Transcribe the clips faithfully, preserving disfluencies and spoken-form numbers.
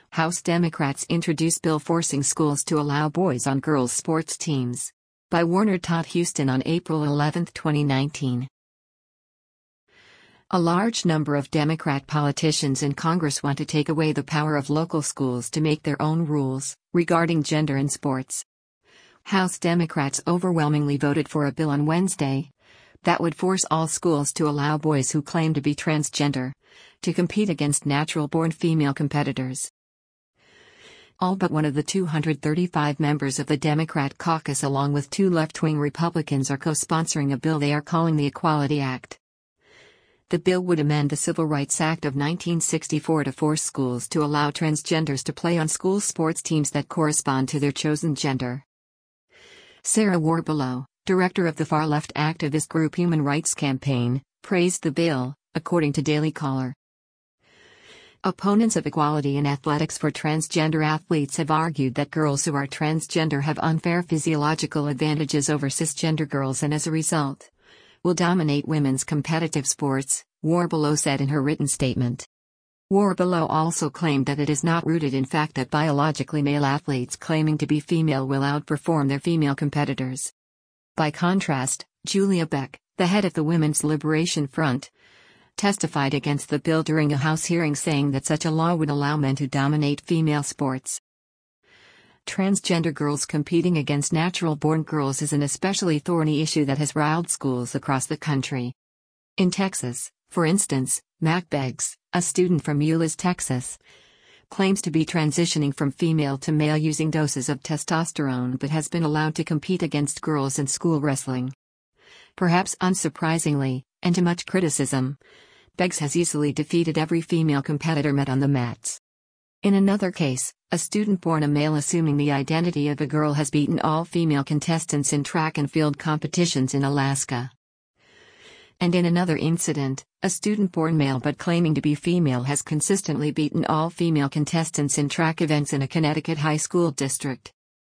House Democrats introduce bill forcing schools to allow boys on girls' sports teams. By Warner Todd Huston on April eleventh, twenty nineteen. A large number of Democrat politicians in Congress want to take away the power of local schools to make their own rules regarding gender in sports. House Democrats overwhelmingly voted for a bill on Wednesday that would force all schools to allow boys who claim to be transgender to compete against natural-born female competitors. All but one of the two hundred thirty-five members of the Democrat caucus, along with two left-wing Republicans, are co-sponsoring a bill they are calling the Equality Act. The bill would amend the Civil Rights Act of nineteen sixty-four to force schools to allow transgenders to play on school sports teams that correspond to their chosen gender. Sarah Warbelow, director of the far-left activist group Human Rights Campaign, praised the bill, according to Daily Caller. Opponents of equality in athletics for transgender athletes have argued that girls who are transgender have unfair physiological advantages over cisgender girls and as a result will dominate women's competitive sports, Warbelow said in her written statement. Warbelow also claimed that it is not rooted in fact that biologically male athletes claiming to be female will outperform their female competitors. By contrast, Julia Beck, the head of the Women's Liberation Front, testified against the bill during a House hearing, saying that such a law would allow men to dominate female sports. Transgender girls competing against natural-born girls is an especially thorny issue that has riled schools across the country. In Texas, for instance, Mac Beggs, a student from Euless, Texas, claims to be transitioning from female to male using doses of testosterone but has been allowed to compete against girls in school wrestling. Perhaps unsurprisingly, and to much criticism, Beggs has easily defeated every female competitor met on the mats. In another case, a student born a male assuming the identity of a girl has beaten all female contestants in track and field competitions in Alaska. And in another incident, a student born male but claiming to be female has consistently beaten all female contestants in track events in a Connecticut high school district.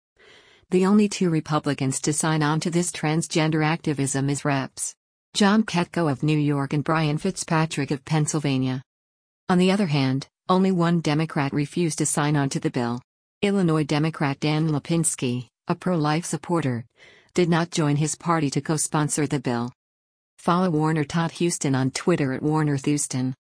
The only two Republicans to sign on to this transgender activism is Reps John Katko of New York and Brian Fitzpatrick of Pennsylvania. On the other hand, only one Democrat refused to sign on to the bill. Illinois Democrat Dan Lipinski, a pro-life supporter, did not join his party to co-sponsor the bill. Follow Warner Todd Huston on Twitter at Warner Thuston.